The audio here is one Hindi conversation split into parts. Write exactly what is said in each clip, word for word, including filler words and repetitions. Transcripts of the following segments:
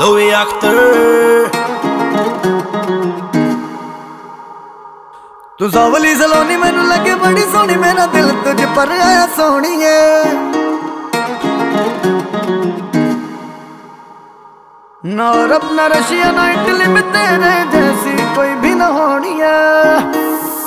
Louis Actor। तू सावली सलोनी मैनू लगे बड़ी सोनी, मेरा दिल तुझ पर आया सोनिए। ना अरब ना रशिया ना इटली में तेरे जैसी कोई भी ना होनी है।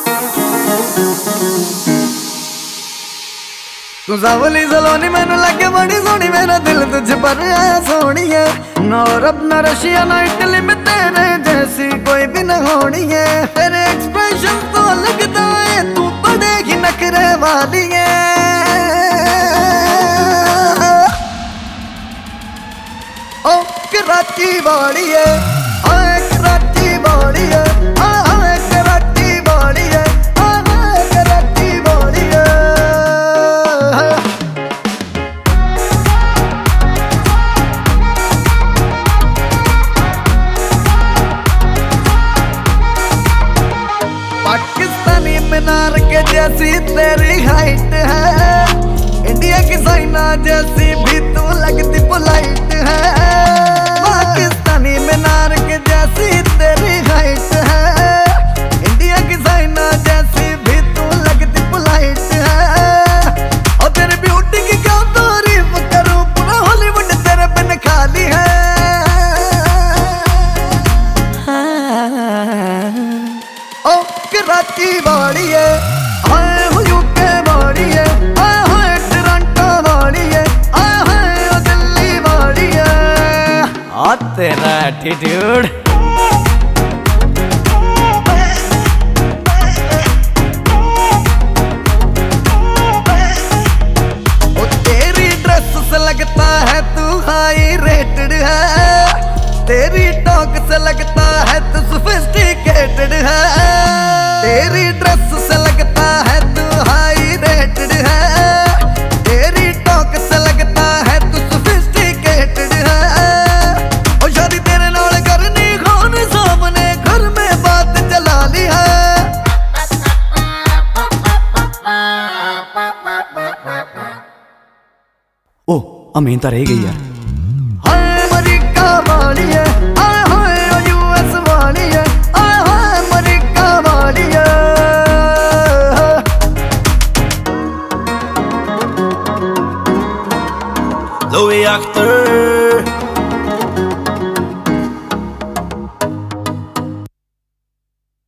तू सावली सलोनी मैनू लगे बड़ी सोनी, मेरा दिल तुझ पर आया सोनिए। ना अरब ना रशिया ना इटली में तेरे जैसी कोई भी ना होनी है। तेरे एक्सप्रेशन तो लगता है तू बड़े ही नखरे वाली है। ओ कराची वाली है, आए कराची वाली है, आए कराची वाली है, आए कराची वाली है। पाकिस्तानी मीनार के जैसी तेरी हाइट है, इंडिया की साइना जैसी भी तू लगती पोलाइट है। पाकिस्तानी मीनार के जैसी तेरी हाइट है, इंडिया की साइना जैसी भी तू लगती पोलाइट है। और तेरी ब्यूटी की क्या तारीफ करूं, पूरा हॉलीवुड तेरे बिन खाली है। ओ कराची वाली है, आए हो यूके वाली है, आए हाय टोरंटो वाली है, आए हाय ओ दिल्ली वाली है। आ तेरा एटीट्यूड ओ तेरी ड्रेस से लगता है तू हाई रेटेड है, तेरी टॉक से लगता है तू सोफिस्टिकेटेड है। तेरी ड्रेस से लगता है तू हाई रेटेड है, तेरी टॉक से लगता है तू सोफिस्टिकेटेड है। और शादी तेरे नाल करनी खान साहब ने घर में बात चला ली है। ओ अमीन तो रह गई यार। हाय अमेरिका वाली है, हाय हाय यूएस वाली है,